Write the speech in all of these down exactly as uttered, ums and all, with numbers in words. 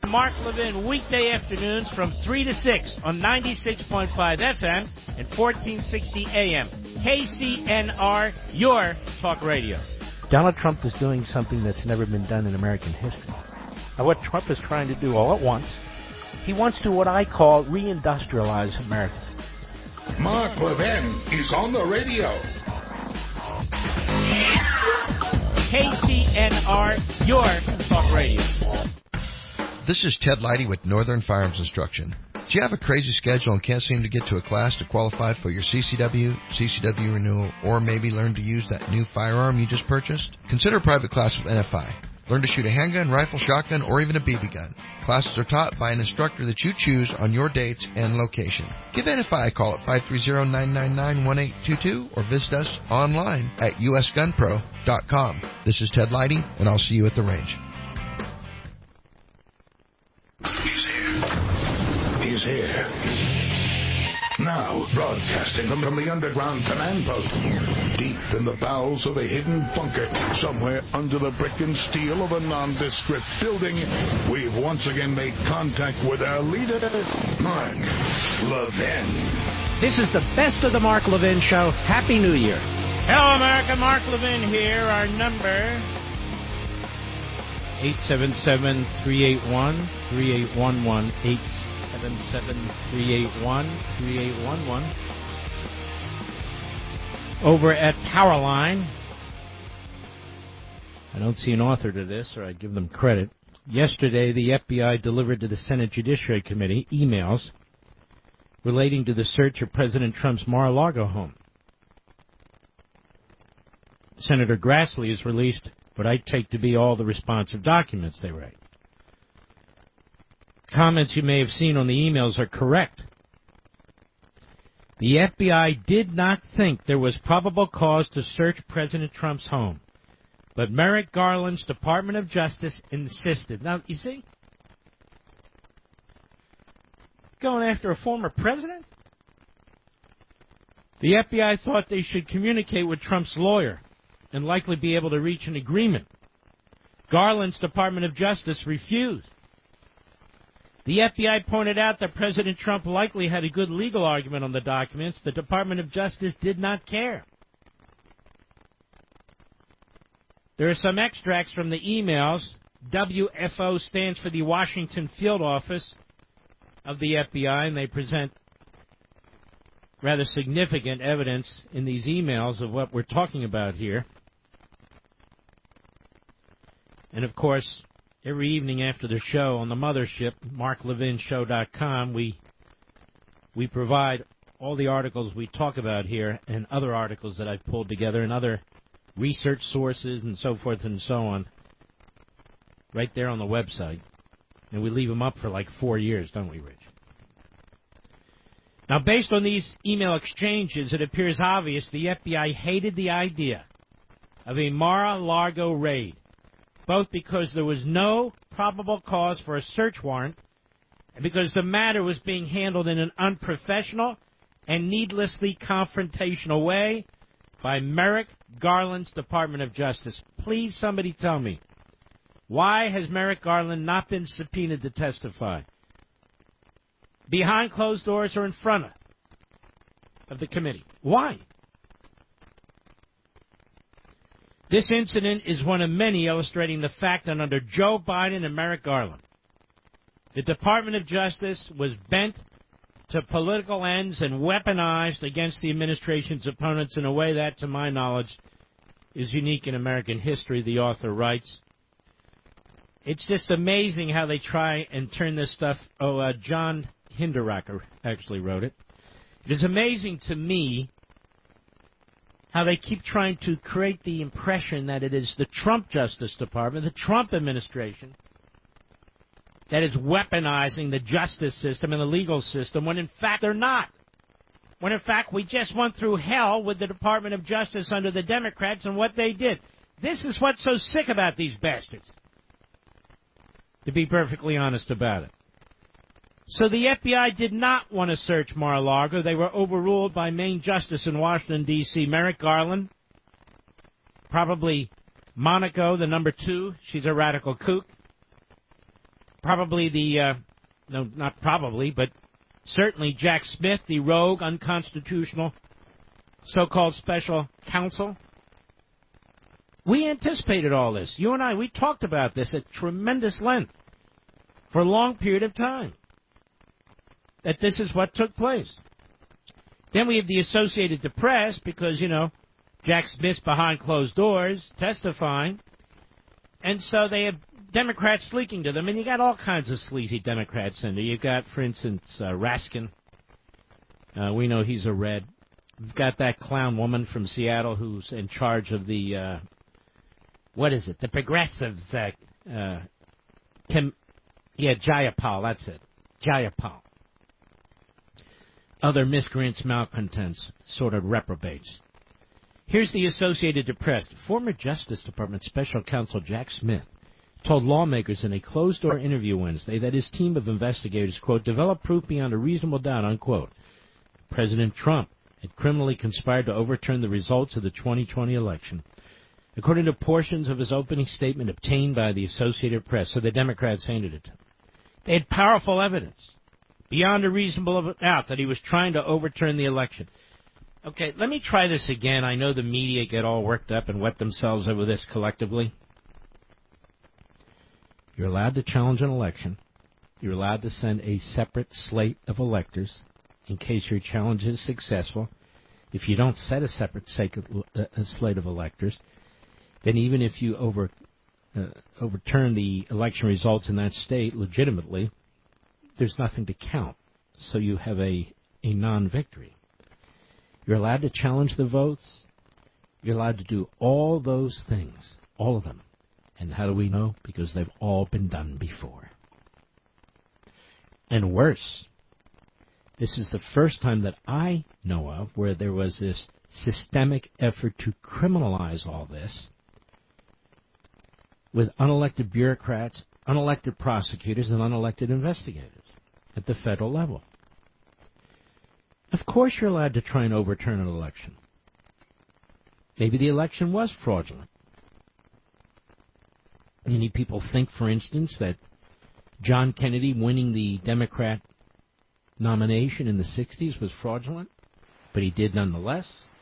Mark Levin, weekday afternoons from three to six on ninety-six point five F M and fourteen sixty A M. K C N R, your talk radio. Donald Trump is doing something that's never been done in American history. Now, what Trump is trying to do all at once, he wants to what I call reindustrialize America. Mark Levin is on the radio. K C N R, your talk radio. This is Ted Leidy with Northern Firearms Instruction. Do you have a crazy schedule and can't seem to get to a class to qualify for your C C W, C C W renewal, or maybe learn to use that new firearm you just purchased? Consider a private class with N F I. Learn to shoot a handgun, rifle, shotgun, or even a B B gun. Classes are taught by an instructor that you choose on your dates and location. Give N F I a call at five three zero, nine nine nine, one eight two two or visit us online at U S gun pro dot com. This is Ted Leidy, and I'll see you at the range. He's here. He's here. Now, broadcasting from the underground command post, deep in the bowels of a hidden bunker, somewhere under the brick and steel of a nondescript building, we've once again made contact with our leader, Mark Levin. This is the best of the Mark Levin Show. Happy New Year. Hello, America. Mark Levin here. Our number, eight seven seven, three eight one, three eight one one, eight seven seven, three eight one, three eight one one. Over at Powerline, I don't see an author to this, or I'd give them credit. Yesterday, the F B I delivered to the Senate Judiciary Committee emails relating to the search of President Trump's Mar-a-Lago home. Senator Grassley has released what I take to be all the responsive documents they write. Comments you may have seen on the emails are correct. The F B I did not think there was probable cause to search President Trump's home, but Merrick Garland's Department of Justice insisted. Now, you see? Going after a former president? The F B I thought they should communicate with Trump's lawyer and likely be able to reach an agreement. Garland's Department of Justice refused. The F B I pointed out that President Trump likely had a good legal argument on the documents. The Department of Justice did not care. There are some extracts from the emails. W F O stands for the Washington Field Office of the F B I, and they present rather significant evidence in these emails of what we're talking about here. And, of course, every evening after the show on the mothership, mark levin show dot com, we we provide all the articles we talk about here and other articles that I've pulled together and other research sources and so forth and so on right there on the website. And we leave them up for like four years, don't we, Rich? Now, based on these email exchanges, it appears obvious the F B I hated the idea of a Mar-a-Lago raid, both because there was no probable cause for a search warrant and because the matter was being handled in an unprofessional and needlessly confrontational way by Merrick Garland's Department of Justice. Please, somebody tell me, why has Merrick Garland not been subpoenaed to testify? Behind closed doors or in front of, of the committee? Why? This incident is one of many illustrating the fact that under Joe Biden and Merrick Garland, the Department of Justice was bent to political ends and weaponized against the administration's opponents in a way that, to my knowledge, is unique in American history, the author writes. It's just amazing how they try and turn this stuff. Oh, uh, John Hinderaker actually wrote it. It is amazing to me how they keep trying to create the impression that it is the Trump Justice Department, the Trump administration, that is weaponizing the justice system and the legal system, when in fact they're not. When in fact we just went through hell with the Department of Justice under the Democrats and what they did. This is what's so sick about these bastards, to be perfectly honest about it. So the F B I did not want to search Mar-a-Lago. They were overruled by Main Justice in Washington, D C, Merrick Garland. Probably Monaco, the number two. She's a radical kook. probably the, uh, no, not probably, but certainly Jack Smith, the rogue, unconstitutional, so-called special counsel. We anticipated all this. You and I, we talked about this at tremendous length for a long period of time, that this is what took place. Then we have the Associated Press because, you know, Jack Smith's behind closed doors testifying. And so they have Democrats leaking to them. And you got all kinds of sleazy Democrats in there. You've got, for instance, uh, Raskin. Uh, we know he's a red. We've got that clown woman from Seattle who's in charge of the, uh, what is it, the progressives. Uh, uh, Kim, yeah, Jayapal, that's it. Jayapal. Other miscreants, malcontents, sort of reprobates. Here's the Associated Press. Former Justice Department Special Counsel Jack Smith told lawmakers in a closed-door interview Wednesday that his team of investigators, quote, developed proof beyond a reasonable doubt, unquote. President Trump had criminally conspired to overturn the results of the twenty twenty election. According to portions of his opening statement obtained by the Associated Press, so the Democrats handed it to him. They had powerful evidence, beyond a reasonable doubt, that he was trying to overturn the election. Okay, let me try this again. I know the media get all worked up and wet themselves over this collectively. You're allowed to challenge an election. You're allowed to send a separate slate of electors in case your challenge is successful. If you don't set a separate slate of electors, then even if you over, uh, overturn the election results in that state legitimately, there's nothing to count, so you have a, a non-victory. You're allowed to challenge the votes. You're allowed to do all those things, all of them. And how do we know? Because they've all been done before. And worse, this is the first time that I know of where there was this systemic effort to criminalize all this with unelected bureaucrats, unelected prosecutors, and unelected investigators at the federal level. Of course you're allowed to try and overturn an election. Maybe the election was fraudulent. Many people think, for instance, that John Kennedy winning the Democrat nomination in the sixties was fraudulent, but he did nonetheless.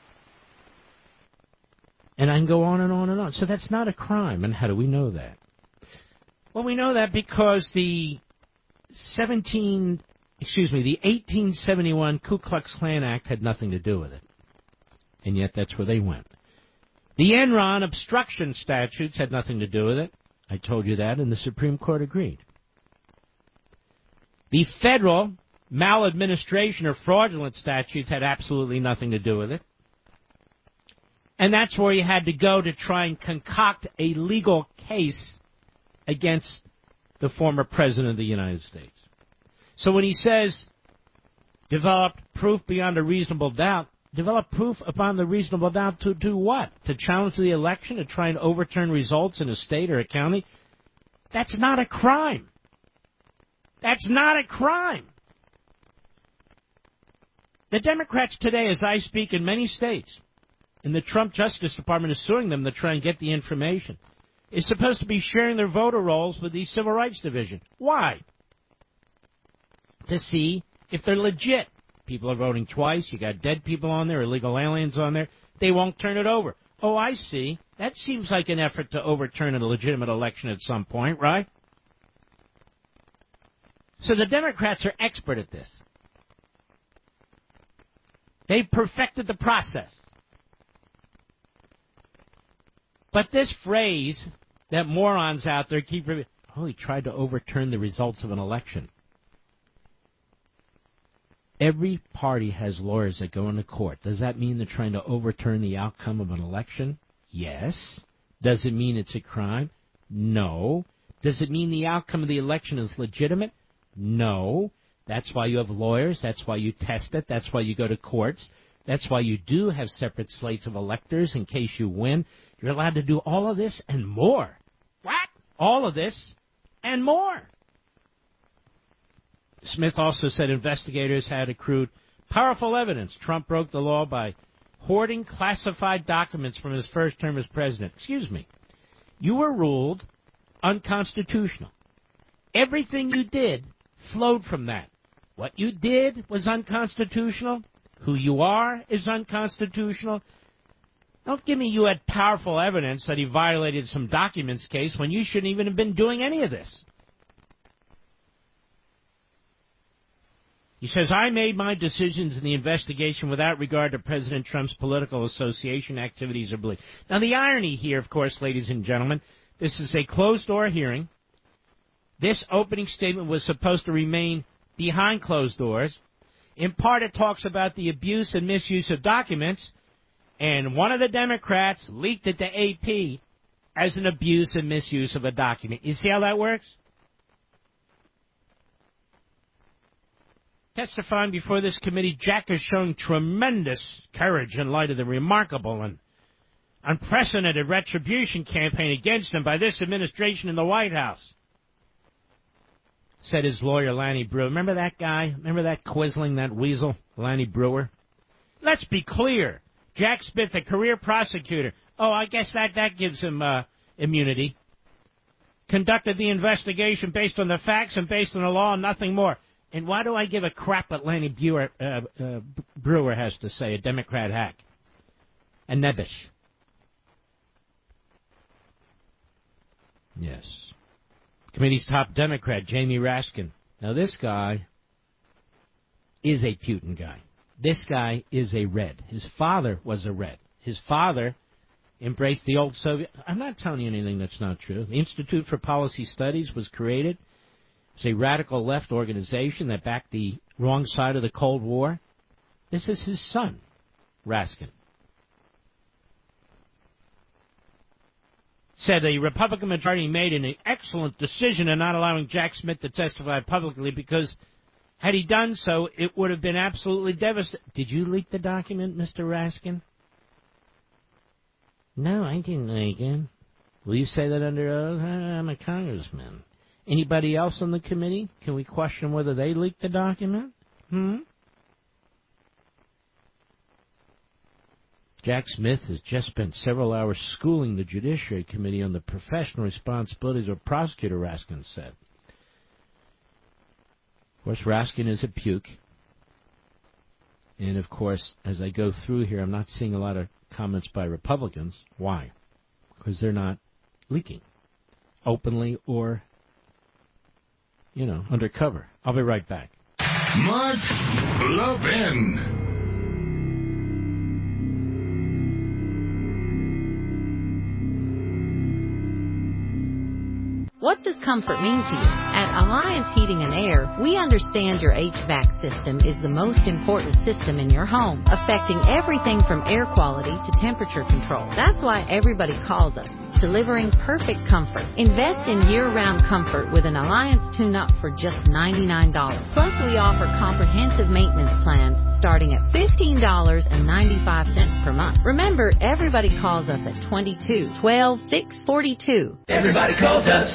And I can go on and on and on. So that's not a crime. And how do we know that? Well, we know that because the seventeen, excuse me, the eighteen seventy-one Ku Klux Klan Act had nothing to do with it. And yet that's where they went. The Enron obstruction statutes had nothing to do with it. I told you that, and the Supreme Court agreed. The federal maladministration or fraudulent statutes had absolutely nothing to do with it. And that's where you had to go to try and concoct a legal case against the former president of the United States. So when he says, developed proof beyond a reasonable doubt, develop proof upon the reasonable doubt to do what? To challenge the election, to try and overturn results in a state or a county? That's not a crime. That's not a crime. The Democrats today, as I speak, in many states, and the Trump Justice Department is suing them to try and get the information, is supposed to be sharing their voter rolls with the Civil Rights Division. Why? To see if they're legit. People are voting twice. You got dead people on there, illegal aliens on there. They won't turn it over. Oh, I see. That seems like an effort to overturn a legitimate election at some point, right? So the Democrats are expert at this. They've perfected the process. But this phrase that morons out there keep repeating, oh, he tried to overturn the results of an election. Every party has lawyers that go into court. Does that mean they're trying to overturn the outcome of an election? Yes. Does it mean it's a crime? No. Does it mean the outcome of the election is legitimate? No. That's why you have lawyers. That's why you test it. That's why you go to courts. That's why you do have separate slates of electors in case you win. You're allowed to do all of this and more. What? All of this and more. Smith also said investigators had accrued powerful evidence Trump broke the law by hoarding classified documents from his first term as president. Excuse me. You were ruled unconstitutional Everything you did flowed from that. What you did was unconstitutional. Who you are is unconstitutional. Don't give me you had powerful evidence that he violated some documents case when you shouldn't even have been doing any of this. He says, I made my decisions in the investigation without regard to President Trump's political association activities or beliefs. Now, the irony here, of course, ladies and gentlemen, this is a closed-door hearing. This opening statement was supposed to remain behind closed doors. In part, it talks about the abuse and misuse of documents, and one of the Democrats leaked it to A P as an abuse and misuse of a document. You see how that works? Testifying before this committee, Jack has shown tremendous courage in light of the remarkable and unprecedented retribution campaign against him by this administration in the White House, said his lawyer, Lanny Brewer. Remember that guy? Remember that Quisling, that weasel, Lanny Brewer? Let's be clear. Jack Smith, a career prosecutor. Oh, I guess that, that gives him uh, immunity. Conducted the investigation based on the facts and based on the law and nothing more. And why do I give a crap what Lanny Brewer, uh, uh, Brewer has to say, a Democrat hack? A nebbish. Yes. Committee's top Democrat, Jamie Raskin. Now, this guy is a Putin guy. This guy is a red. His father was a red. His father embraced the old Soviet... I'm not telling you anything that's not true. The Institute for Policy Studies was created. It's a radical left organization that backed the wrong side of the Cold War. This is his son, Raskin. Said the Republican majority made an excellent decision in not allowing Jack Smith to testify publicly because had he done so, it would have been absolutely devastating. Did you leak the document, Mister Raskin? No, I didn't leak it. Will you say that under oath? I'm a congressman. Anybody else on the committee? Can we question whether they leaked the document? Hmm? Jack Smith has just spent several hours schooling the Judiciary Committee on the professional responsibilities of prosecutor, Raskin said. Of course, Raskin is a puke. And, of course, as I go through here, I'm not seeing a lot of comments by Republicans. Why? Because they're not leaking openly or, you know, undercover. I'll be right back. Mark Levin. What does comfort mean to you? At Alliance Heating and Air, we understand your H V A C system is the most important system in your home, affecting everything from air quality to temperature control. That's why everybody calls us, delivering perfect comfort. Invest in year-round comfort with an Alliance tune-up for just ninety-nine dollars. Plus, we offer comprehensive maintenance plans starting at fifteen dollars and ninety-five cents per month. Remember, everybody calls us at twenty-two twelve six forty-two. Everybody calls us.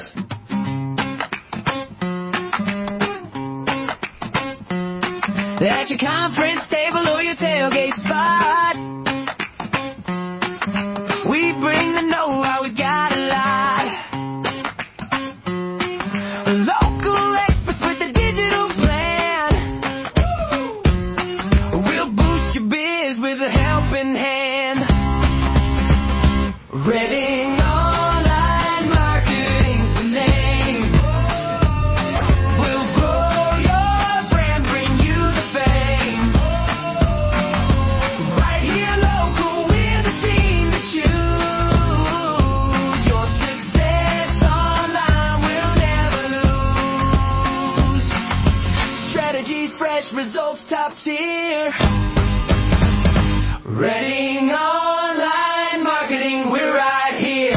At your conference table or your tailgate spot, we bring the know-how, we got a lot. Local experts with a digital plan. We'll boost your biz with a helping hand. Reading Online Marketing's the name. We'll grow your brand, bring you the fame. Right here local, we're the team that choose. Your success online will never lose. Strategies fresh, results top tier. Reading Online Marketing, we're right here.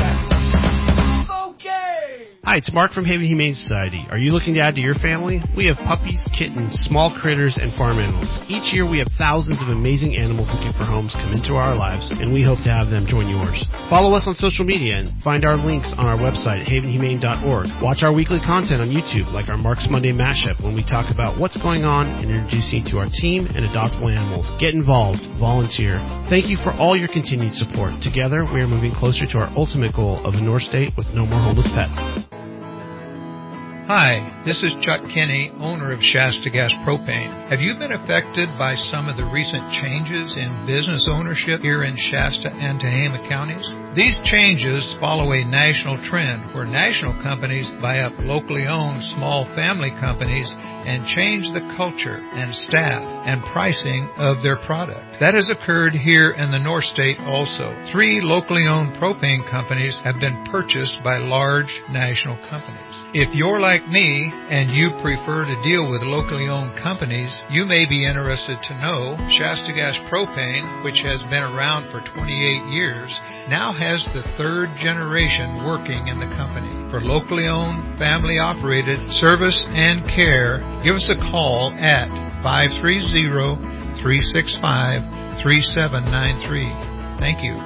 Okay. Hi, it's Mark from Haven Humane Society. Are you looking to add to your family? We have puppies, kittens, small critters, and farm animals. Each year we have thousands of amazing animals looking for homes come into our lives, and we hope to have them join yours. Follow us on social media and find our links on our website at haven humane dot org. Watch our weekly content on YouTube, like our Mark's Monday Mashup, when we talk about what's going on and introduce you to our team and adoptable animals. Get involved. Volunteer. Thank you for all your continued support. Together, we are moving closer to our ultimate goal of a North State with no more homeless pets. Hi, this is Chuck Kinney, owner of Shasta Gas Propane. Have you been affected by some of the recent changes in business ownership here in Shasta and Tehama counties? These changes follow a national trend where national companies buy up locally owned small family companies and change the culture and staff and pricing of their product. That has occurred here in the North State also. Three locally owned propane companies have been purchased by large national companies. If you're like me and you prefer to deal with locally owned companies, you may be interested to know Shasta Gas Propane, which has been around for twenty-eight years, now has the third generation working in the company. For locally owned, family operated service and care, give us a call at five three zero, three six five, three seven nine three. Thank you.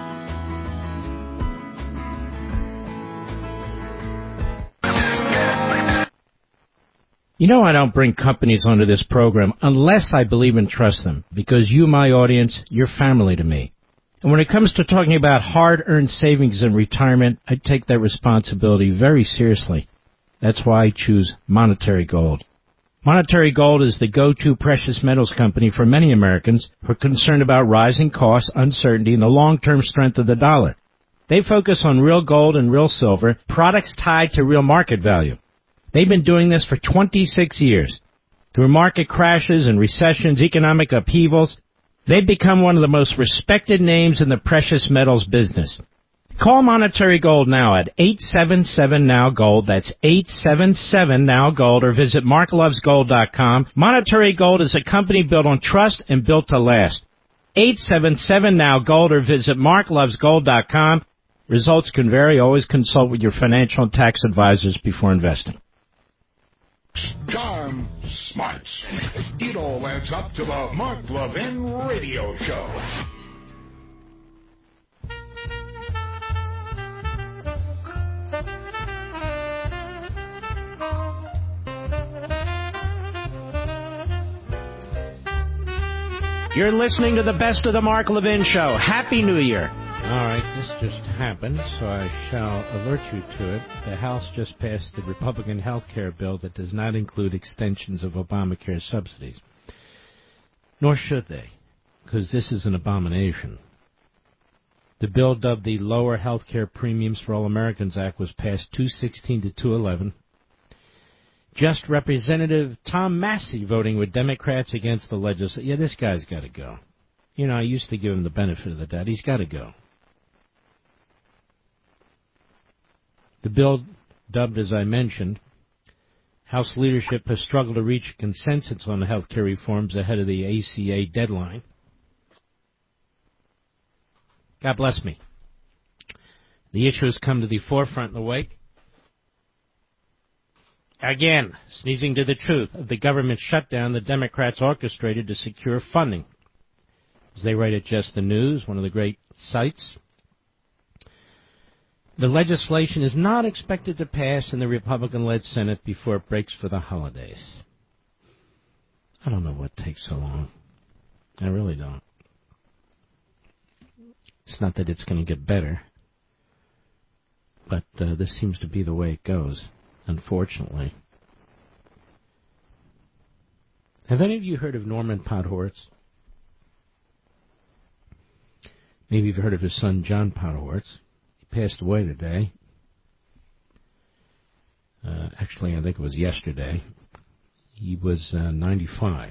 You know I don't bring companies onto this program unless I believe and trust them, because you, my audience, you're family to me. And when it comes to talking about hard-earned savings in retirement, I take that responsibility very seriously. That's why I choose Monetary Gold. Monetary Gold is the go-to precious metals company for many Americans who are concerned about rising costs, uncertainty, and the long-term strength of the dollar. They focus on real gold and real silver, products tied to real market value. They've been doing this for twenty-six years. Through market crashes and recessions, economic upheavals, they've become one of the most respected names in the precious metals business. Call Monetary Gold now at eight seven seven N O W Gold. That's eight seven seven N O W Gold, or visit mark loves gold dot com. Monetary Gold is a company built on trust and built to last. eight seven seven N O W Gold, or visit mark loves gold dot com. Results can vary. Always consult with your financial and tax advisors before investing. Charm, smarts. It all adds up to the Mark Levin Radio Show. You're listening to the best of the Mark Levin Show. Happy New Year. All right, this just happened, so I shall alert you to it. The House just passed the Republican health care bill that does not include extensions of Obamacare subsidies. Nor should they, because this is an abomination. The bill, dubbed the Lower Health Care Premiums for All Americans Act, was passed two sixteen to two eleven. Just Representative Tom Massey voting with Democrats against the legislature. Yeah, this guy's got to go. You know, I used to give him the benefit of the doubt. He's got to go. The bill, dubbed, as I mentioned, House leadership has struggled to reach a consensus on the health care reforms ahead of the A C A deadline. God bless me. The issue has come to the forefront in the wake, again, sneezing to the truth, of the government shutdown the Democrats orchestrated to secure funding. As they write at Just the News, one of the great sites, the legislation is not expected to pass in the Republican-led Senate before it breaks for the holidays. I don't know what takes so long. I really don't. It's not that it's going to get better, but uh, this seems to be the way it goes, unfortunately. Have any of you heard of Norman Podhoretz? Maybe you've heard of his son, John Podhoretz. He passed away today. Uh, actually, I think it was yesterday. He was uh, ninety-five.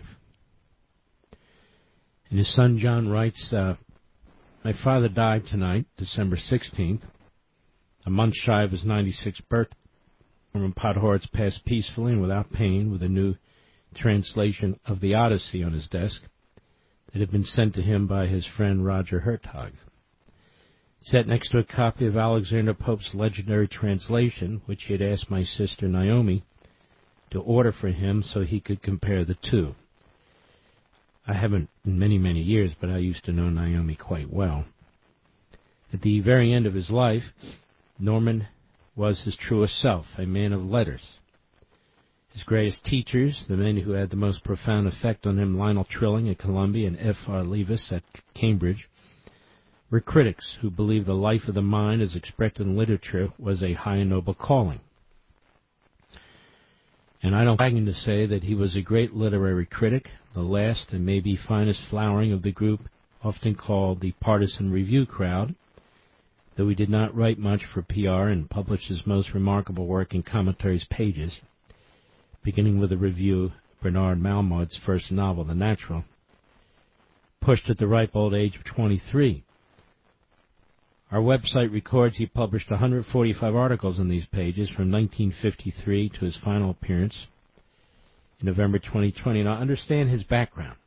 And his son, John, writes, uh, my father died tonight, December sixteenth, a month shy of his ninety-sixth birthday. Norman Podhoretz passed peacefully and without pain, with a new translation of the Odyssey on his desk that had been sent to him by his friend Roger Hertog. Set next to a copy of Alexander Pope's legendary translation, which he had asked my sister Naomi to order for him so he could compare the two. I haven't in many, many years, but I used to know Naomi quite well. At the very end of his life, Norman was his truest self, a man of letters. His greatest teachers, the men who had the most profound effect on him, Lionel Trilling at Columbia and F R Leavis at Cambridge, were critics who believed the life of the mind as expressed in literature was a high and noble calling. And I don't bragging to say that he was a great literary critic, the last and maybe finest flowering of the group often called the partisan review crowd, though he did not write much for P R and published his most remarkable work in commentaries pages, beginning with a review of Bernard Malmaud's first novel, The Natural, pushed at the ripe old age of twenty-three. Our website records he published one hundred forty-five articles in these pages from nineteen fifty-three to his final appearance in November twenty twenty. Now, understand his background.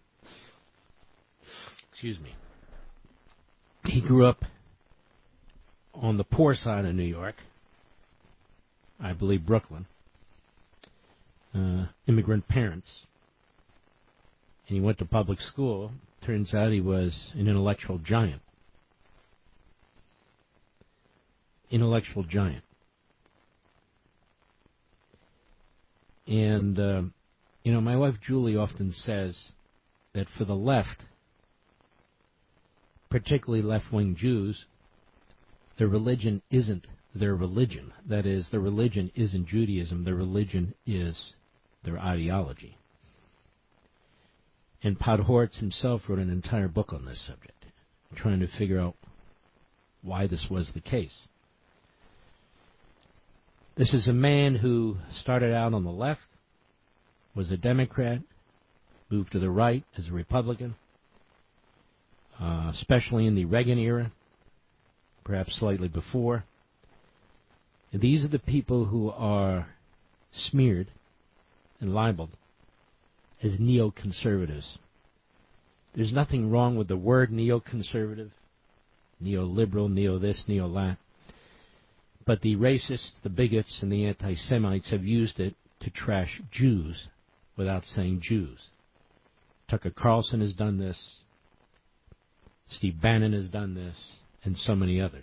Excuse me. He grew up on the poor side of New York, I believe Brooklyn, uh, immigrant parents. And he went to public school. Turns out he was an intellectual giant. Intellectual giant. And, uh, you know, my wife Julie often says that for the left, particularly left-wing Jews, their religion isn't their religion. That is, their religion isn't Judaism. Their religion is their ideology. And Podhoretz himself wrote an entire book on this subject, trying to figure out why this was the case. This is a man who started out on the left, was a Democrat, moved to the right as a Republican, uh, especially in the Reagan era, perhaps slightly before. And these are the people who are smeared and libeled as neoconservatives. There's nothing wrong with the word neoconservative, neoliberal, neo-this, neo-that. But the racists, the bigots, and the anti-Semites have used it to trash Jews without saying Jews. Tucker Carlson has done this. Steve Bannon has done this. And so many others.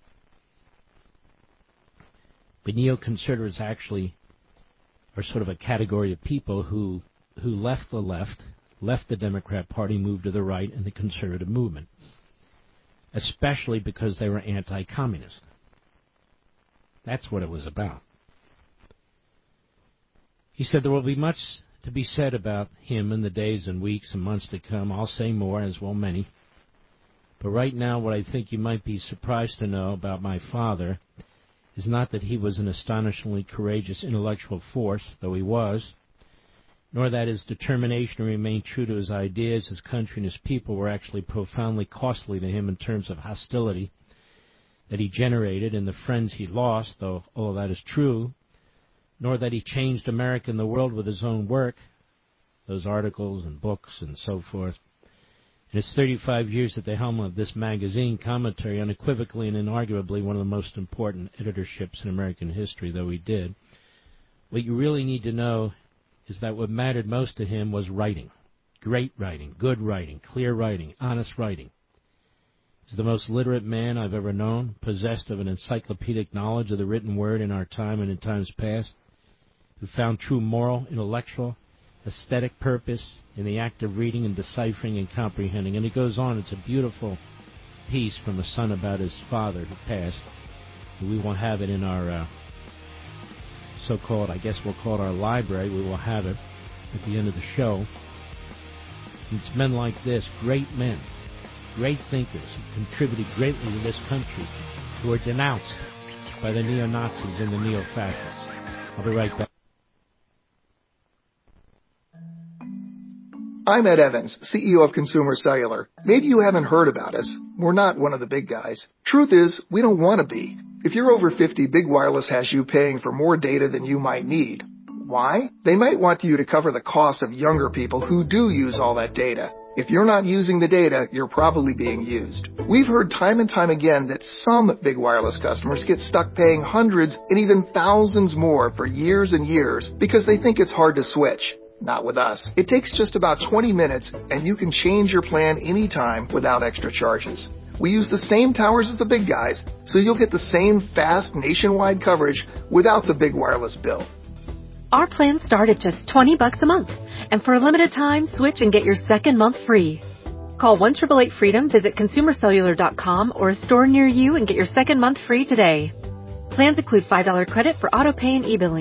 But neoconservatives actually are sort of a category of people who who left the left, left the Democrat Party, moved to the right in the conservative movement, especially because they were anti-communist. That's what it was about. He said there will be much to be said about him in the days and weeks and months to come. I'll say more, as will many. But right now, what I think you might be surprised to know about my father is not that he was an astonishingly courageous intellectual force, though he was, nor that his determination to remain true to his ideas, his country, and his people were actually profoundly costly to him in terms of hostility that he generated and the friends he lost, though all of that is true, nor that he changed America and the world with his own work, those articles and books and so forth. In his thirty-five years at the helm of this magazine, Commentary, unequivocally and inarguably one of the most important editorships in American history, though he did, what you really need to know is that what mattered most to him was writing. Great writing, good writing, clear writing, honest writing. He's the most literate man I've ever known, possessed of an encyclopedic knowledge of the written word in our time and in times past, who found true moral, intellectual, aesthetic purpose in the act of reading and deciphering and comprehending. And it goes on. It's a beautiful piece from a son about his father who passed. We won't have it in our uh, so-called, I guess we'll call it our library. We will have it at the end of the show. And it's men like this, great men, great thinkers who contributed greatly to this country, who are denounced by the neo-Nazis and the neo-fascists. I'll be right back. I'm Ed Evans, C E O of Consumer Cellular. Maybe you haven't heard about us. We're not one of the big guys. Truth is, we don't want to be. If you're over fifty, Big Wireless has you paying for more data than you might need. Why? They might want you to cover the cost of younger people who do use all that data. If you're not using the data, you're probably being used. We've heard time and time again that some Big Wireless customers get stuck paying hundreds and even thousands more for years and years because they think it's hard to switch. Not with us. It takes just about twenty minutes, and you can change your plan anytime without extra charges. We use the same towers as the big guys, so you'll get the same fast nationwide coverage without the Big Wireless bill. Our plans start at just twenty bucks a month, and for a limited time, switch and get your second month free. Call one eight eight eight freedom, visit consumer cellular dot com or a store near you and get your second month free today. Plans include five dollars credit for auto pay and e-billing.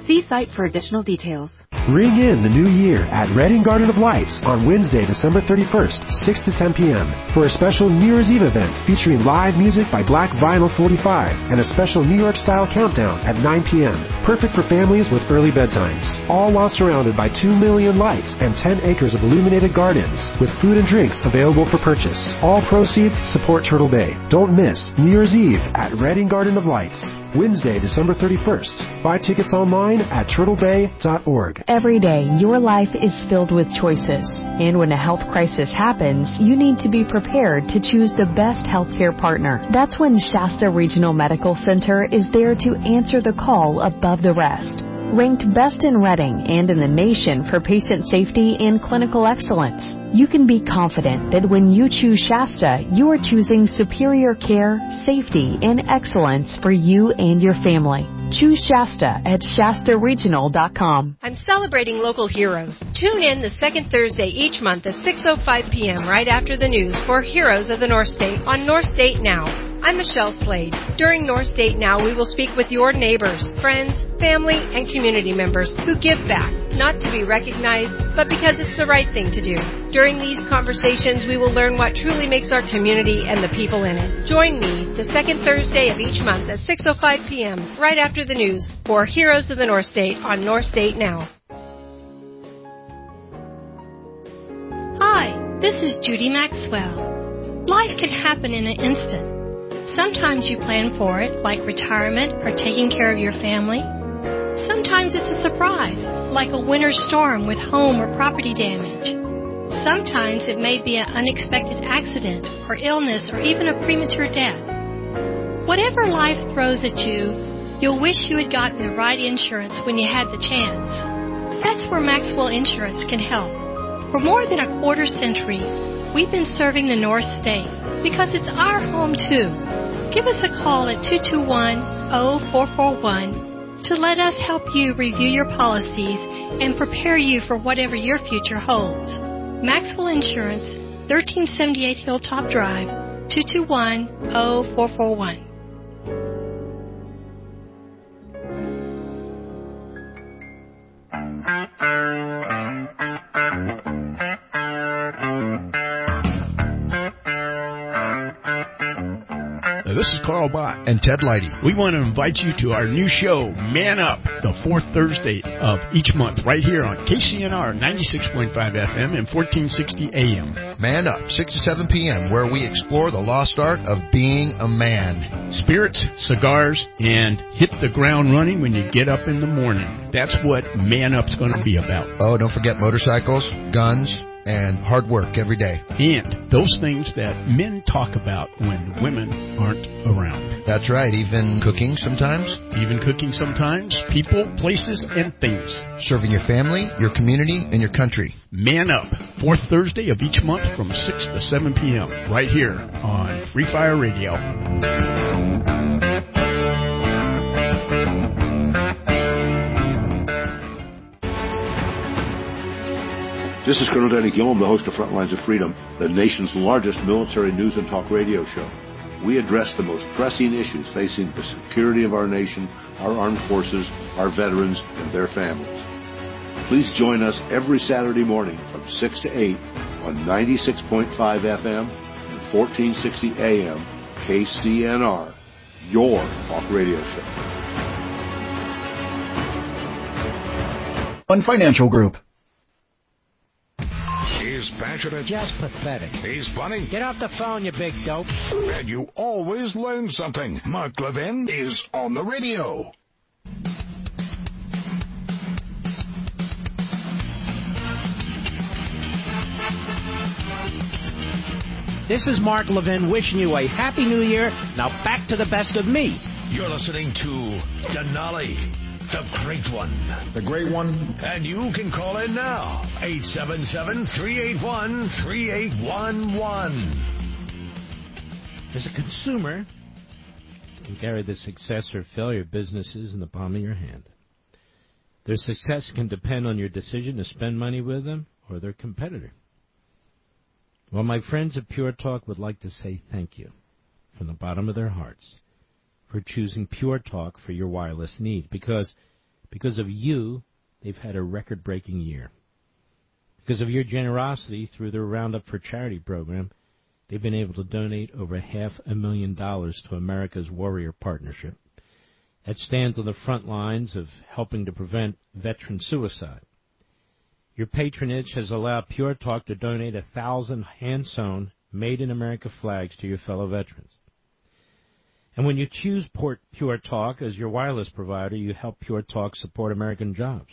See site for additional details. Ring in the new year at Redding Garden of Lights on Wednesday, December thirty-first, six to ten p.m. for a special New Year's Eve event featuring live music by Black Vinyl forty-five and a special New York-style countdown at nine p.m. Perfect for families with early bedtimes. All while surrounded by two million lights and ten acres of illuminated gardens with food and drinks available for purchase. All proceeds support Turtle Bay. Don't miss New Year's Eve at Redding Garden of Lights. Wednesday, December thirty-first. Buy tickets online at turtle bay dot org. Every day, your life is filled with choices. And when a health crisis happens, you need to be prepared to choose the best healthcare partner. That's when Shasta Regional Medical Center is there to answer the call above the rest. Ranked best in Redding and in the nation for patient safety and clinical excellence, you can be confident that when you choose Shasta, you are choosing superior care, safety, and excellence for you and your family. Choose Shasta at shasta regional dot com. I'm celebrating local heroes. Tune in the second Thursday each month at six oh five p.m. right after the news for Heroes of the North State on North State Now. I'm Michelle Slade. During North State Now, we will speak with your neighbors, friends, family, and community members who give back, not to be recognized, but because it's the right thing to do. During these conversations, we will learn what truly makes our community and the people in it. Join me the second Thursday of each month at six oh five p.m. right after the news for Heroes of the North State on North State Now. Hi, this is Judy Maxwell. Life can happen in an instant. Sometimes you plan for it, like retirement or taking care of your family. Sometimes it's a surprise, like a winter storm with home or property damage. Sometimes it may be an unexpected accident or illness or even a premature death. Whatever life throws at you, you'll wish you had gotten the right insurance when you had the chance. That's where Maxwell Insurance can help. For more than a quarter century, we've been serving the North State because it's our home too. Give us a call at two two one, oh four four one to let us help you review your policies and prepare you for whatever your future holds. Maxwell Insurance, thirteen seventy-eight Hilltop Drive, two two one, oh four four one. This is Carl Bott and Ted Leidy. We want to invite you to our new show, Man Up, the fourth Thursday of each month, right here on K C N R ninety-six point five F M and fourteen sixty A M. Man Up, six to seven p.m., where we explore the lost art of being a man. Spirits, cigars, and hit the ground running when you get up in the morning. That's what Man Up's going to be about. Oh, don't forget motorcycles, guns, and hard work every day. And those things that men talk about when women aren't around. That's right, even cooking sometimes. Even cooking sometimes. People, places, and things. Serving your family, your community, and your country. Man Up, fourth Thursday of each month from six to seven p.m. right here on Free Fire Radio. This is Colonel Danny Gillum, the host of Frontlines of Freedom, the nation's largest military news and talk radio show. We address the most pressing issues facing the security of our nation, our armed forces, our veterans, and their families. Please join us every Saturday morning from six to eight on ninety-six point five F M and fourteen sixty A M K C N R, your talk radio show. One Financial Group. He's passionate. Just pathetic. He's funny. Get off the phone, you big dope. And you always learn something. Mark Levin is on the radio. This is Mark Levin wishing you a Happy New Year. Now back to the best of me. You're listening to Denali, the great one. The great one. And you can call in now. eight seven seven, three eight one, three eight one one. As a consumer, you can carry the success or failure of businesses in the palm of your hand. Their success can depend on your decision to spend money with them or their competitor. Well, my friends at Pure Talk would like to say thank you from the bottom of their hearts for choosing Pure Talk for your wireless needs, because Because of you, they've had a record-breaking year. Because of your generosity through their Roundup for Charity program, they've been able to donate over half a million dollars to America's Warrior Partnership. That stands on the front lines of helping to prevent veteran suicide. Your patronage has allowed Pure Talk to donate a thousand hand-sewn, made-in-America flags to your fellow veterans. And when you choose Pure Talk as your wireless provider, you help Pure Talk support American jobs.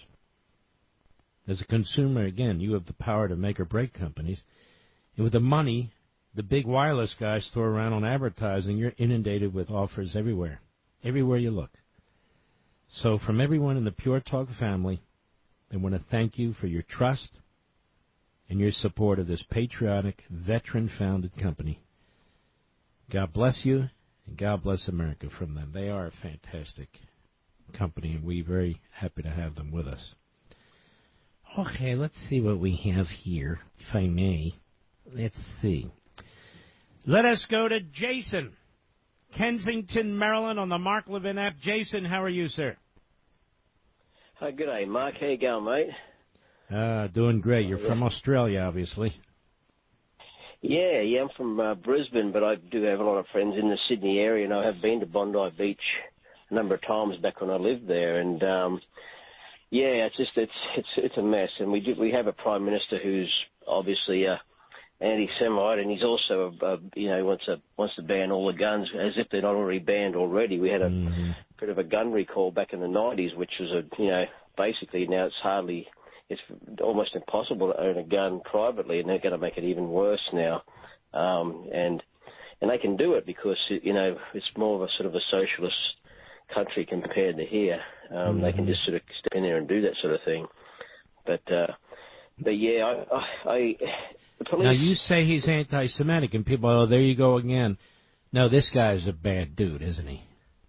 As a consumer, again, you have the power to make or break companies. And with the money the big wireless guys throw around on advertising, you're inundated with offers everywhere, everywhere you look. So from everyone in the Pure Talk family, I want to thank you for your trust and your support of this patriotic, veteran-founded company. God bless you, and God bless America from them. They are a fantastic company, and we're very happy to have them with us. Okay, let's see what we have here, if I may. Let's see. Let us go to Jason, Kensington, Maryland, on the Mark Levin app. Jason, how are you, sir? Hi, good day, Mark. How you going, mate? Uh, doing great. You're from Australia, obviously. Yeah, yeah, I'm from uh, Brisbane, but I do have a lot of friends in the Sydney area, and I have been to Bondi Beach a number of times back when I lived there. And um, yeah, it's just it's it's it's a mess. And we do we have a prime minister who's obviously a anti-Semite, and he's also a, a you know wants to wants to ban all the guns as if they're not already banned already. We had a mm-hmm. bit of a gun recall back in the nineties, which was a you know basically now it's hardly. It's almost impossible to own a gun privately, and they're going to make it even worse now. Um, and and they can do it because, you know, it's more of a sort of a socialist country compared to here. Um, mm-hmm. They can just sort of step in there and do that sort of thing. But, uh, but yeah, I, I, I the police... Now, you say he's anti-Semitic, and people, oh, there you go again. No, this guy's a bad dude, isn't he?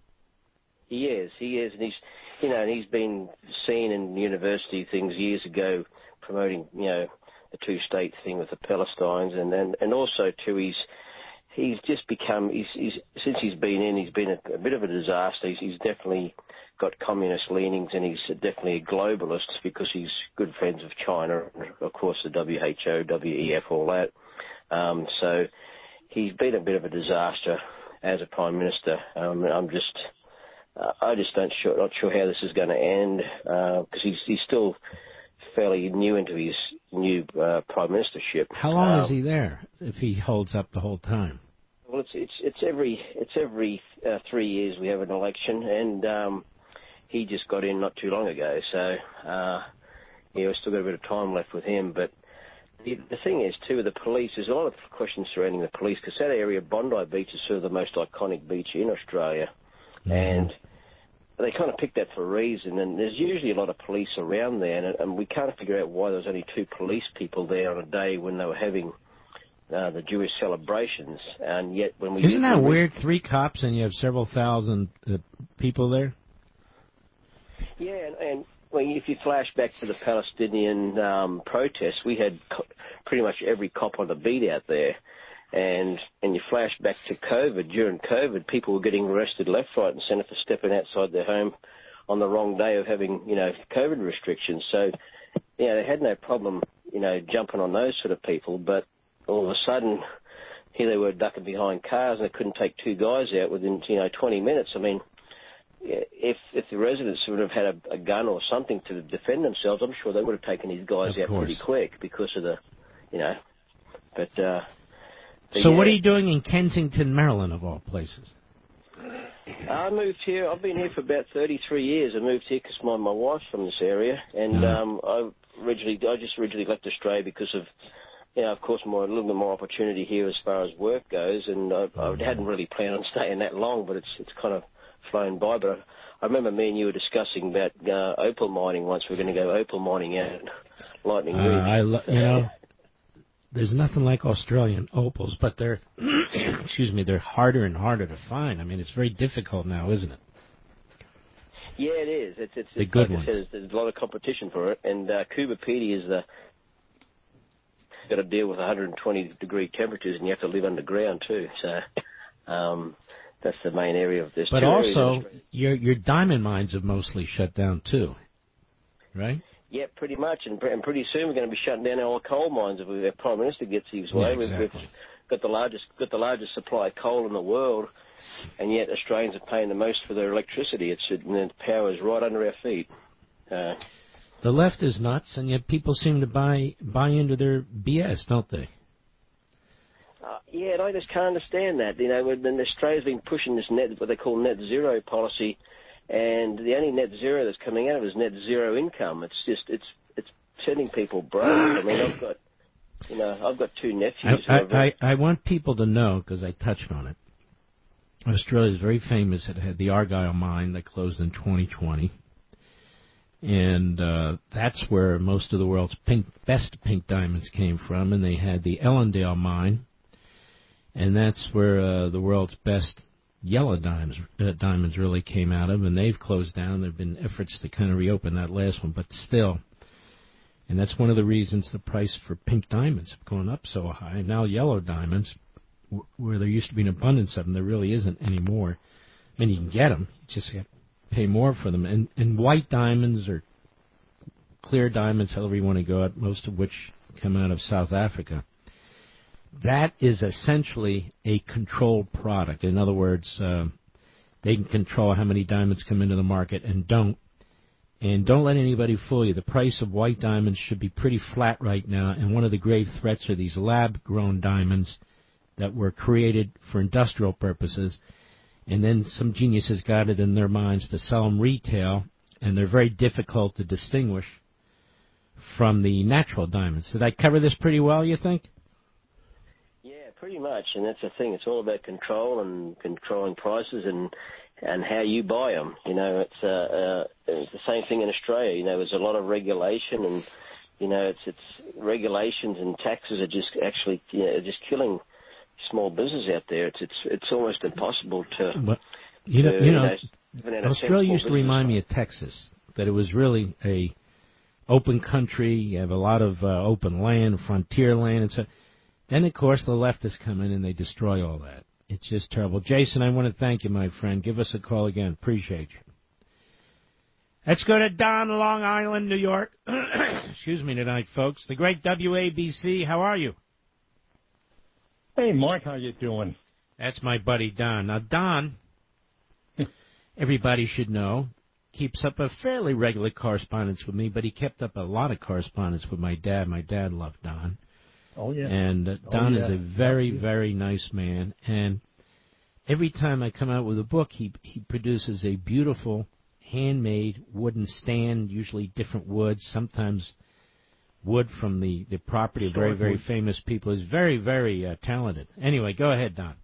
He is, he is, and he's... You know, and he's been seen in university things years ago promoting, you know, the two-state thing with the Palestinians, and and, and also too, he's he's just become he's, he's since he's been in, he's been a, a bit of a disaster. He's, he's definitely got communist leanings, and he's definitely a globalist because he's good friends with China, and of course the W H O, W E F, all that. Um, so he's been a bit of a disaster as a prime minister. Um, I'm just. Uh, I just don't sure, not sure how this is going to end because uh, he's he's still fairly new into his new uh, prime ministership. How long um, is he there? If he holds up the whole time? Well, it's it's it's every it's every uh, three years we have an election, and um, he just got in not too long ago. So uh, yeah, we've still got a bit of time left with him. But the, the thing is too, with the police, there's a lot of questions surrounding the police because that area, Bondi Beach, is sort of the most iconic beach in Australia, mm-hmm. and they kind of picked that for a reason, and there's usually a lot of police around there, and, and we can't figure out why there was only two police people there on a day when they were having uh, the Jewish celebrations, and yet when we... Isn't that weird, three cops and you have several thousand uh, people there? Yeah, and, and well, if you flash back to the Palestinian um, protests, we had co- pretty much every cop on the beat out there. And and you flash back to COVID. During COVID, people were getting arrested left, right, and centre for stepping outside their home on the wrong day of having, you know, COVID restrictions. So, you know, they had no problem, you know, jumping on those sort of people. But all of a sudden, here they were ducking behind cars, and they couldn't take two guys out within, you know, twenty minutes. I mean, if if the residents would have had a, a gun or something to defend themselves, I'm sure they would have taken these guys of out course. pretty quick because of the, you know, but. uh So yeah. what are you doing in Kensington, Maryland, of all places? I moved here. I've been here for about thirty-three years. I moved here because my, my wife's from this area, and uh-huh. um, I originally I just originally left Australia because of, you know, of course, more a little bit more opportunity here as far as work goes, and I, I hadn't really planned on staying that long, but it's it's kind of flown by. But I, I remember me and you were discussing about uh, opal mining once. We're going to go opal mining out at Lightning uh, Ridge. I lo- you know. There's nothing like Australian opals, but they're, excuse me, they're harder and harder to find. I mean, it's very difficult now, isn't it? Yeah, it is. It's, it's, the it's good like ones. I said, there's a lot of competition for it, and uh, Coober Pedy is the got to deal with one hundred twenty degree temperatures, and you have to live underground too. So, um, that's the main area of this. But also, your your diamond mines have mostly shut down too, right? Yeah, pretty much, and, and pretty soon we're going to be shutting down all the coal mines if the Prime Minister gets his way. Yeah, exactly. We've, we've got the largest got the largest supply of coal in the world, and yet Australians are paying the most for their electricity. It's and the power is right under our feet. Uh, the left is nuts, and yet people seem to buy buy into their B S, don't they? Uh, yeah, and I just can't understand that. You know, when Australia's been pushing this net, what they call net zero policy. And the only net zero that's coming out of it is net zero income. It's just it's it's sending people broke. I mean, I've got you know I've got two nephews. I I, I, I want people to know, because I touched on it. Australia is very famous. It had the Argyle mine that closed in twenty twenty, and uh, that's where most of the world's pink, best pink diamonds came from. And they had the Ellendale mine, and that's where uh, the world's best yellow diamonds uh, diamonds really came out of, and they've closed down. There have been efforts to kind of reopen that last one, but still, and that's one of the reasons the price for pink diamonds have gone up so high. Now yellow diamonds, w- where there used to be an abundance of them, there really isn't anymore. I mean, you can get them, you just have to pay more for them. And, and white diamonds or clear diamonds, however you want to go at, most of which come out of South Africa, that is essentially a controlled product. In other words, uh, they can control how many diamonds come into the market and don't. And don't let anybody fool you. The price of white diamonds should be pretty flat right now, and one of the grave threats are these lab-grown diamonds that were created for industrial purposes, and then some geniuses got it in their minds to sell them retail, and they're very difficult to distinguish from the natural diamonds. Did I cover this pretty well, you think? Pretty much, and that's the thing. It's all about control and controlling prices and and how you buy them. You know, it's uh, uh, it's the same thing in Australia. You know, there's a lot of regulation, and you know, it's it's regulations and taxes are just actually you know just killing small business out there. It's it's it's almost impossible to. But, you know, to, you know, you know Australia used to remind me of Texas, that it was really a open country. You have a lot of uh, open land, frontier land, and so. Then, of course, the leftists come in and they destroy all that. It's just terrible. Jason, I want to thank you, my friend. Give us a call again. Appreciate you. Let's go to Don, Long Island, New York. Excuse me tonight, folks. The great W A B C. How are you? Hey, Mark. How you doing? That's my buddy Don. Now, Don, everybody should know, keeps up a fairly regular correspondence with me, but he kept up a lot of correspondence with my dad. My dad loved Don. Oh, yeah. And uh, Don oh, yeah. is a very, very nice man. And every time I come out with a book, he he produces a beautiful, handmade wooden stand, usually different woods, sometimes wood from the, the property of very, very famous people. He's very, very uh, talented. Anyway, go ahead, Don.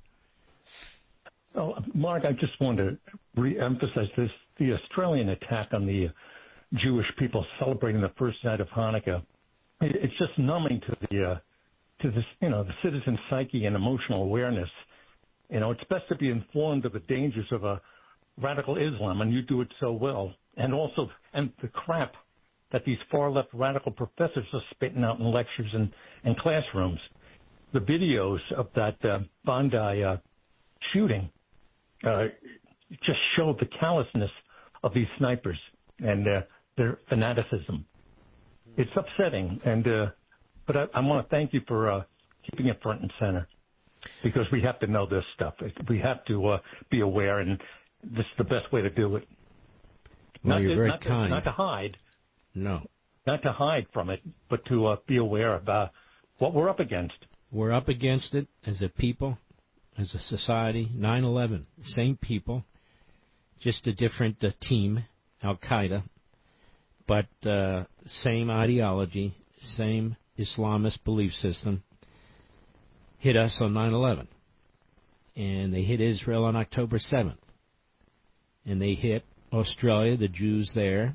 Oh, Mark, I just want to re-emphasize this. The Australian attack on the Jewish people celebrating the first night of Hanukkah, it's just numbing to the... Uh, to this, you know, the citizen psyche and emotional awareness. You know, it's best to be informed of the dangers of a radical Islam, and you do it so well. And also, and the crap that these far-left radical professors are spitting out in lectures and, and classrooms. The videos of that uh, Bondi uh, shooting uh, just show the callousness of these snipers and uh, their fanaticism. It's upsetting, and uh, But I, I want to thank you for uh, keeping it front and center, because we have to know this stuff. We have to uh, be aware, and this is the best way to do it. Well, not you're to, very not kind. To, not to hide. No. Not to hide from it, but to uh, be aware of uh, what we're up against. We're up against it as a people, as a society. nine eleven, same people, just a different uh, team, Al-Qaeda, but uh, same ideology, same Islamist belief system, hit us on nine eleven. And they hit Israel on October seventh. And they hit Australia, the Jews there,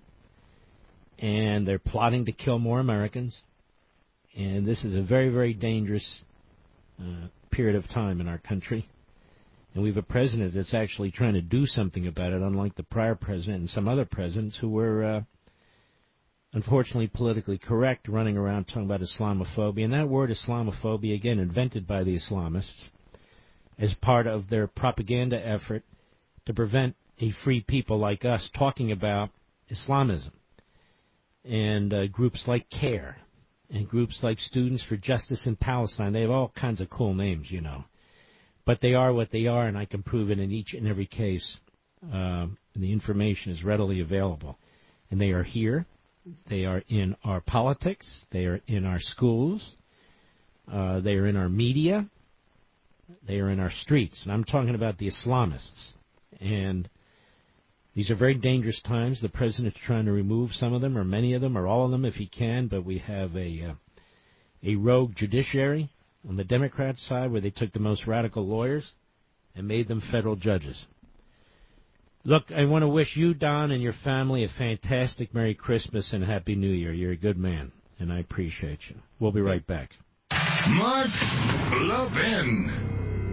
and they're plotting to kill more Americans. And this is a very, very dangerous uh, period of time in our country. And we have a president that's actually trying to do something about it, unlike the prior president and some other presidents who were... Uh, unfortunately politically correct, running around talking about Islamophobia. And that word Islamophobia, again, invented by the Islamists, as part of their propaganda effort to prevent a free people like us talking about Islamism. And uh, groups like CARE and groups like Students for Justice in Palestine, they have all kinds of cool names, you know. But they are what they are, and I can prove it in each and every case. Uh, and the information is readily available. And they are here. They are in our politics. They are in our schools. Uh, they are in our media. They are in our streets. And I'm talking about the Islamists. And these are very dangerous times. The president's trying to remove some of them, or many of them, or all of them if he can. But we have a uh, a rogue judiciary on the Democrat side where they took the most radical lawyers and made them federal judges. Look, I want to wish you, Don, and your family a fantastic Merry Christmas and Happy New Year. You're a good man, and I appreciate you. We'll be right back. Mark Levin.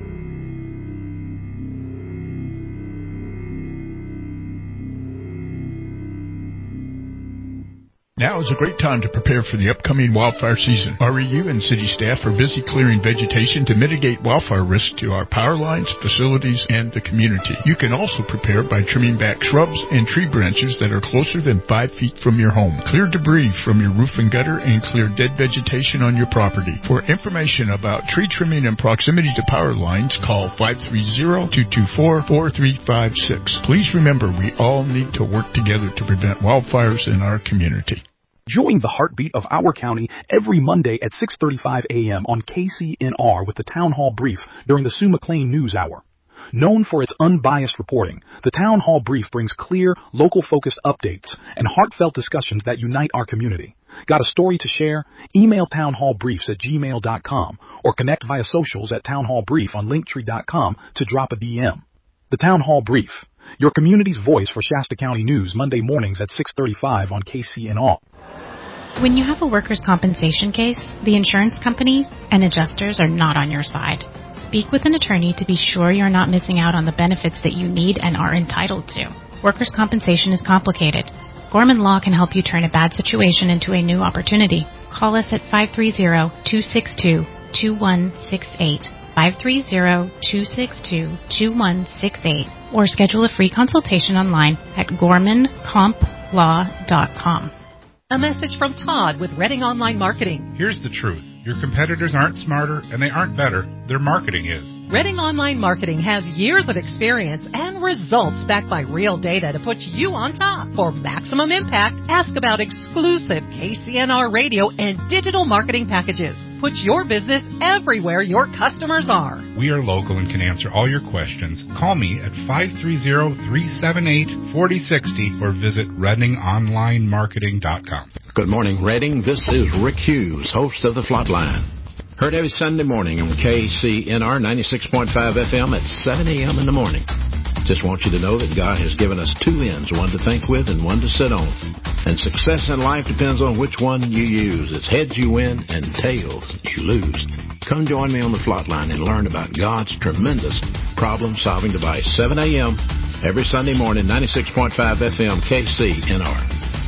Now is a great time to prepare for the upcoming wildfire season. R E U and city staff are busy clearing vegetation to mitigate wildfire risk to our power lines, facilities, and the community. You can also prepare by trimming back shrubs and tree branches that are closer than five feet from your home. Clear debris from your roof and gutter and clear dead vegetation on your property. For information about tree trimming and proximity to power lines, call five three zero, two two four, four three five six. Please remember, we all need to work together to prevent wildfires in our community. Join the heartbeat of our county every Monday at six thirty-five a.m. on K C N R with the Town Hall Brief during the Sue McLean News Hour. Known for its unbiased reporting, the Town Hall Brief brings clear, local-focused updates and heartfelt discussions that unite our community. Got a story to share? Email townhallbriefs at gmail dot com or connect via socials at townhallbrief on linktree dot com to drop a D M. The Town Hall Brief, your community's voice for Shasta County News, Monday mornings at six thirty-five on K C N R. When you have a workers' compensation case, the insurance companies and adjusters are not on your side. Speak with an attorney to be sure you're not missing out on the benefits that you need and are entitled to. Workers' compensation is complicated. Gorman Law can help you turn a bad situation into a new opportunity. Call us at five three zero, two six two, two one six eight, five three zero, two six two, two one six eight, or schedule a free consultation online at gorman comp law dot com. A message from Todd with Reading Online Marketing. Here's the truth. Your competitors aren't smarter and they aren't better. Their marketing is. Reading Online Marketing has years of experience and results backed by real data to put you on top. For maximum impact, ask about exclusive K C N R radio and digital marketing packages. Put your business everywhere your customers are. We are local and can answer all your questions. Call me at five three zero, three seven eight, four zero six zero or visit reading online marketing dot com. Good morning, Reading. This is Rick Hughes, host of The Flatline. Heard every Sunday morning on K C N R ninety-six point five F M at seven a.m. in the morning. Just want you to know that God has given us two ends, one to think with and one to sit on. And success in life depends on which one you use. It's heads you win and tails you lose. Come join me on the Flatline and learn about God's tremendous problem-solving device. seven a.m. every Sunday morning, ninety-six point five F M, K C N R.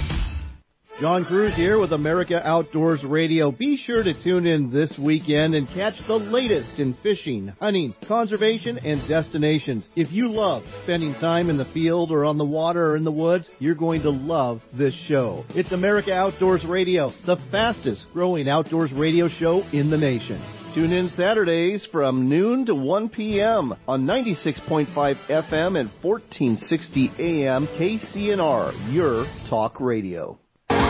John Cruz here with America Outdoors Radio. Be sure to tune in this weekend and catch the latest in fishing, hunting, conservation, and destinations. If you love spending time in the field or on the water or in the woods, you're going to love this show. It's America Outdoors Radio, the fastest growing outdoors radio show in the nation. Tune in Saturdays from noon to one p.m. on ninety-six point five F M and fourteen sixty A M K C N R, your talk radio.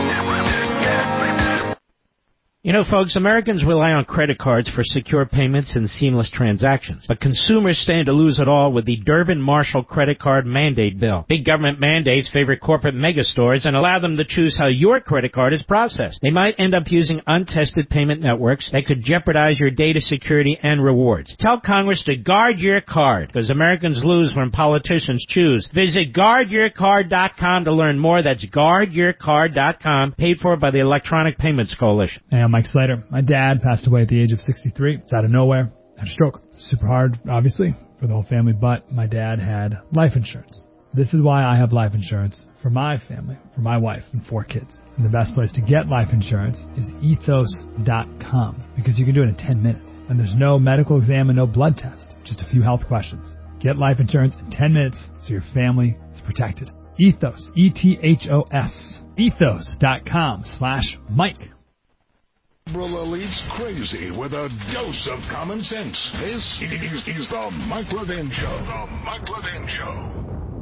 You know, folks, Americans rely on credit cards for secure payments and seamless transactions. But consumers stand to lose it all with the Durbin-Marshall credit card mandate bill. Big government mandates favor corporate megastores and allow them to choose how your credit card is processed. They might end up using untested payment networks that could jeopardize your data security and rewards. Tell Congress to guard your card, because Americans lose when politicians choose. Visit guard your card dot com to learn more. That's guard your card dot com, paid for by the Electronic Payments Coalition. Hey, I'm Mike Slater. My dad passed away at the age of sixty-three. It's out of nowhere. Had a stroke. Super hard, obviously, for the whole family, but my dad had life insurance. This is why I have life insurance for my family, for my wife and four kids. And the best place to get life insurance is ethos dot com because you can do it in ten minutes. And there's no medical exam and no blood test, just a few health questions. Get life insurance in ten minutes so your family is protected. Ethos, E T H O S, ethos dot com slash Mike. Liberal elites crazy with a dose of common sense. This is, is the Mike Levin Show. The Mike Levin Show.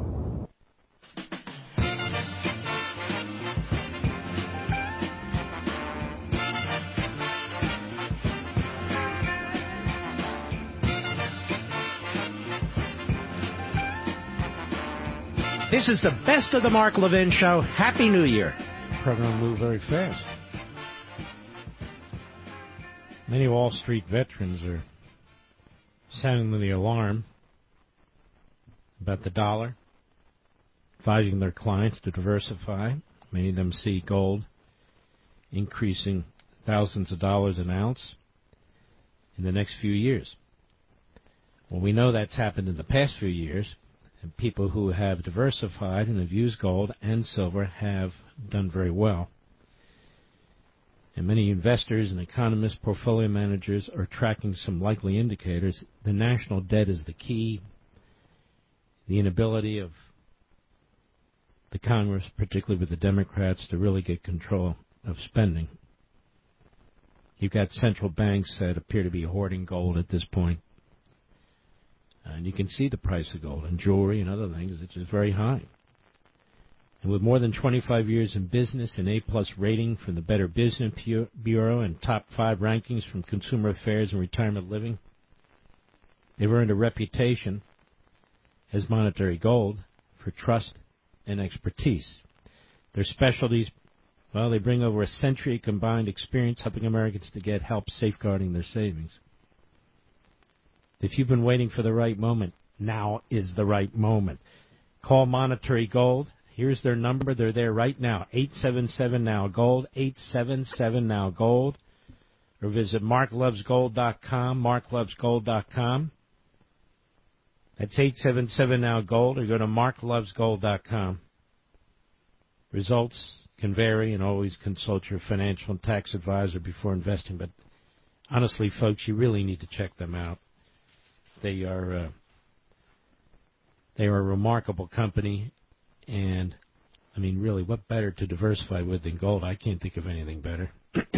This is the best of the Mark Levin Show. Happy New Year. The program moved very fast. Many Wall Street veterans are sounding the alarm about the dollar, advising their clients to diversify. Many of them see gold increasing thousands of dollars an ounce in the next few years. Well, we know that's happened in the past few years. And people who have diversified and have used gold and silver have done very well. And many investors and economists, portfolio managers are tracking some likely indicators. The national debt is the key. The inability of the Congress, particularly with the Democrats, to really get control of spending. You've got central banks that appear to be hoarding gold at this point. And you can see the price of gold and jewelry and other things, which is very high. And with more than twenty-five years in business, an A-plus rating from the Better Business Bureau, and top five rankings from Consumer Affairs and Retirement Living, they've earned a reputation as Monetary Gold for trust and expertise. Their specialties, well, they bring over a century of combined experience helping Americans to get help safeguarding their savings. If you've been waiting for the right moment, now is the right moment. Call Monetary Gold. Here's their number. They're there right now. eight seven seven now gold, eight seven seven now gold. Or visit mark loves gold dot com, mark loves gold dot com. That's eight seven seven now gold, or go to mark loves gold dot com. Results can vary, and always consult your financial and tax advisor before investing. But honestly, folks, you really need to check them out. They are uh, they are a remarkable company, and, I mean, really, what better to diversify with than gold? I can't think of anything better.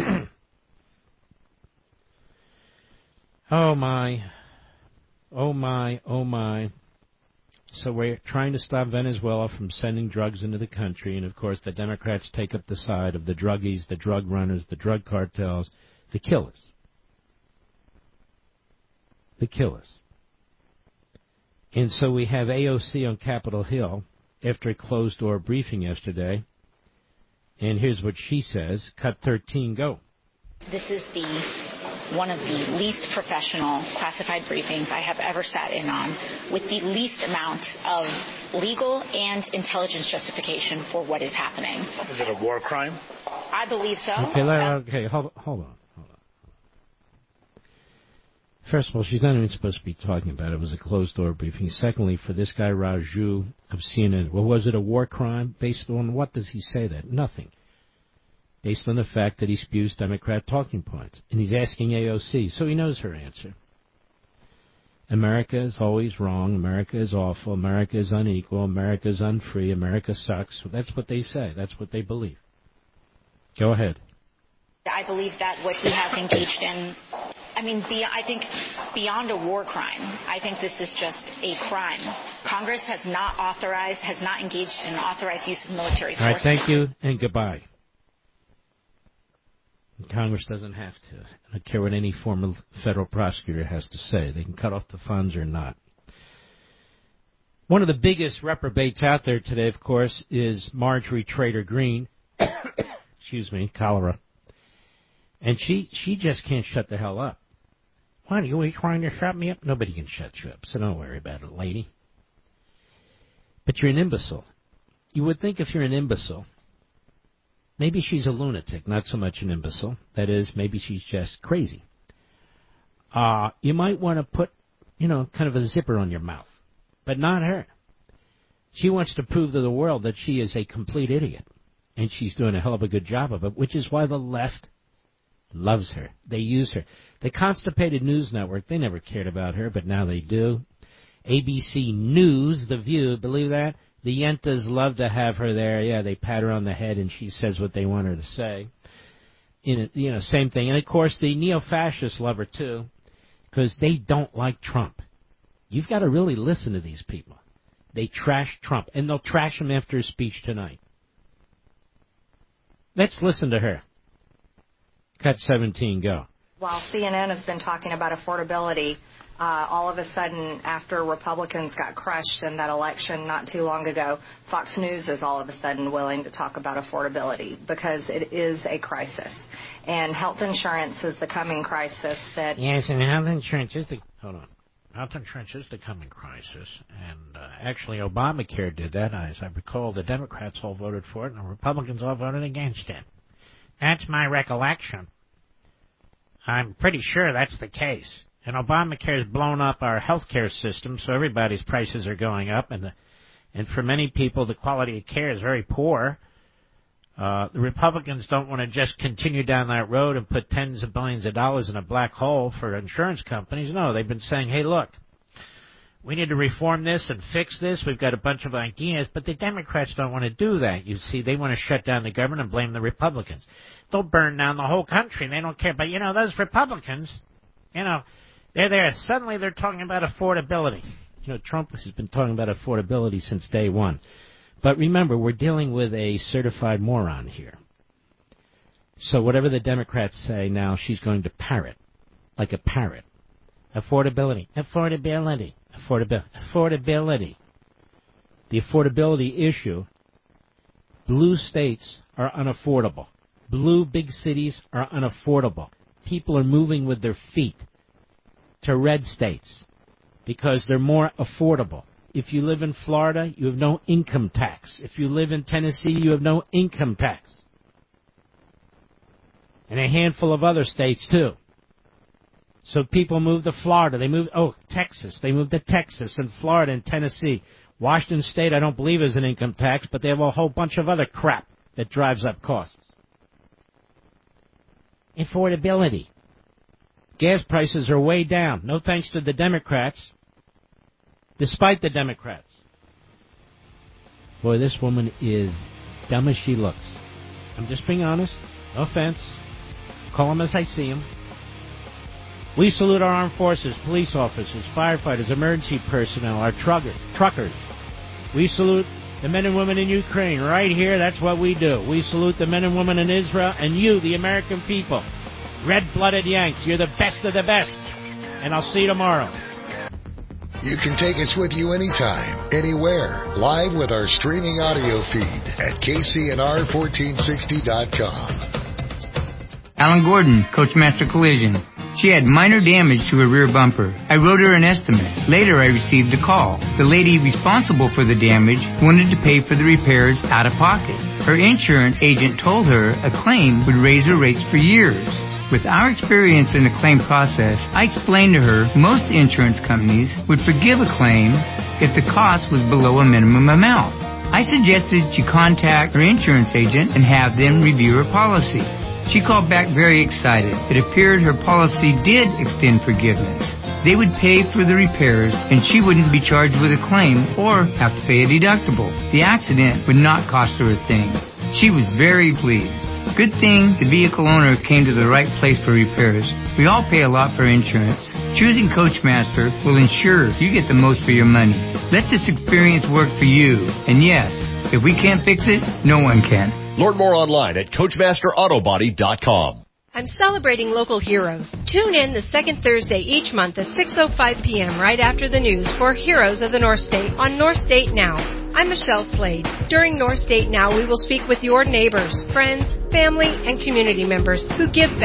oh, my. Oh, my. Oh, my. So we're trying to stop Venezuela from sending drugs into the country, and, of course, the Democrats take up the side of the druggies, the drug runners, the drug cartels, the killers. The killers. And so we have A O C on Capitol Hill after a closed-door briefing yesterday. And here's what she says. Cut thirteen, go. This is the one of the least professional classified briefings I have ever sat in on, with the least amount of legal and intelligence justification for what is happening. Is it a war crime? I believe so. Okay, okay hold, hold on. First of all, she's not even supposed to be talking about it. It was a closed-door briefing. Secondly, for this guy, Raju, of C N N, well, was it a war crime? Based on what does he say that? Nothing. Based on the fact that he spews Democrat talking points. And he's asking A O C, so he knows her answer. America is always wrong. America is awful. America is unequal. America is unfree. America sucks. That's what they say. That's what they believe. Go ahead. I believe that what he has engaged in, I mean, be, I think beyond a war crime, I think this is just a crime. Congress has not authorized, has not engaged in authorized use of military force. All right, thank you, and goodbye. Congress doesn't have to. I don't care what any former federal prosecutor has to say. They can cut off the funds or not. One of the biggest reprobates out there today, of course, is Marjorie Taylor Greene. Excuse me, cholera. And she, she just can't shut the hell up. What, are you trying to shut me up? Nobody can shut you up, so don't worry about it, lady. But you're an imbecile. You would think if you're an imbecile, maybe she's a lunatic, not so much an imbecile. That is, maybe she's just crazy. Uh, you might want to put, you know, kind of a zipper on your mouth. But not her. She wants to prove to the world that she is a complete idiot. And she's doing a hell of a good job of it, which is why the left loves her. They use her. The Constipated News Network, they never cared about her, but now they do. A B C News, The View, believe that? The Yentas love to have her there. Yeah, they pat her on the head and she says what they want her to say. In a, you know, same thing. And, of course, the neo-fascists love her, too, because they don't like Trump. You've got to really listen to these people. They trash Trump, and they'll trash him after his speech tonight. Let's listen to her. Cut seventeen, go. While C N N has been talking about affordability, uh, all of a sudden, after Republicans got crushed in that election not too long ago, Fox News is all of a sudden willing to talk about affordability because it is a crisis. And health insurance is the coming crisis that... Yes, and health insurance is the... Hold on. Health insurance is the coming crisis. And uh, actually, Obamacare did that. As I recall, the Democrats all voted for it, and the Republicans all voted against it. That's my recollection. I'm pretty sure that's the case. And Obamacare has blown up our health care system, so everybody's prices are going up. And the, and for many people, the quality of care is very poor. Uh, the Republicans don't want to just continue down that road and put tens of billions of dollars in a black hole for insurance companies. No, they've been saying, hey, look, we need to reform this and fix this. We've got a bunch of ideas, but the Democrats don't want to do that. You see, they want to shut down the government and blame the Republicans. They'll burn down the whole country. They don't care. But, you know, those Republicans, you know, they're there. Suddenly they're talking about affordability. You know, Trump has been talking about affordability since day one. But remember, we're dealing with a certified moron here. So whatever the Democrats say now, she's going to parrot, like a parrot. Affordability, affordability, affordability, affordability. The affordability issue, blue states are unaffordable. Blue big cities are unaffordable. People are moving with their feet to red states because they're more affordable. If you live in Florida, you have no income tax. If you live in Tennessee, you have no income tax. And a handful of other states, too. So people move to Florida. They move, oh, Texas. They move to Texas and Florida and Tennessee. Washington State, I don't believe, is an income tax, but they have a whole bunch of other crap that drives up costs. Affordability. Gas prices are way down. No thanks to the Democrats. Despite the Democrats. Boy, this woman is dumb as she looks. I'm just being honest. No offense. Call them as I see them. We salute our armed forces, police officers, firefighters, emergency personnel, our trucker, truckers. We salute the men and women in Ukraine. Right here, that's what we do. We salute the men and women in Israel and you, the American people. Red-blooded Yanks, you're the best of the best. And I'll see you tomorrow. You can take us with you anytime, anywhere, live with our streaming audio feed at K C N R fourteen sixty dot com. Alan Gordon, Coachmaster Collision. She had minor damage to her rear bumper. I wrote her an estimate. Later, I received a call. The lady responsible for the damage wanted to pay for the repairs out of pocket. Her insurance agent told her a claim would raise her rates for years. With our experience in the claim process, I explained to her most insurance companies would forgive a claim if the cost was below a minimum amount. I suggested she contact her insurance agent and have them review her policy. She called back very excited. It appeared her policy did extend forgiveness. They would pay for the repairs and she wouldn't be charged with a claim or have to pay a deductible. The accident would not cost her a thing. She was very pleased. Good thing the vehicle owner came to the right place for repairs. We all pay a lot for insurance. Choosing Coachmaster will ensure you get the most for your money. Let this experience work for you. And yes, if we can't fix it, no one can. Learn more online at Coachmaster Auto Body dot com. I'm celebrating local heroes. Tune in the second Thursday each month at six oh five p.m. right after the news for Heroes of the North State on North State Now. I'm Michelle Slade. During North State Now, we will speak with your neighbors, friends, family, and community members who give back.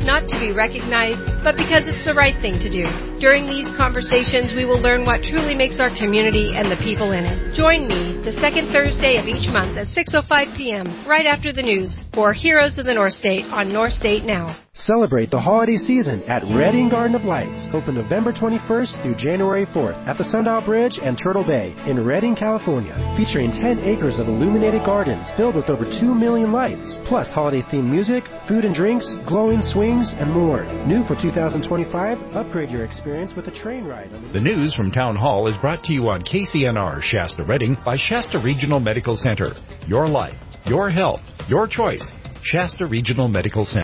not to be recognized, but because it's the right thing to do. During these conversations, we will learn what truly makes our community and the people in it. Join me the second Thursday of each month at six oh five p.m. right after the news for Heroes of the North State on North State Now. Celebrate the holiday season at Redding Garden of Lights, open November twenty-first through January fourth at the Sundial Bridge and Turtle Bay in Redding, California, featuring ten acres of illuminated gardens filled with over two million lights, plus holiday-themed music, food and drinks, glowing swings, and more. New for two thousand twenty-five, upgrade your experience with a train ride. The news from Town Hall is brought to you on K C N R Shasta Redding by Shasta Regional Medical Center. Your life, your health, your choice. Shasta Regional Medical Center.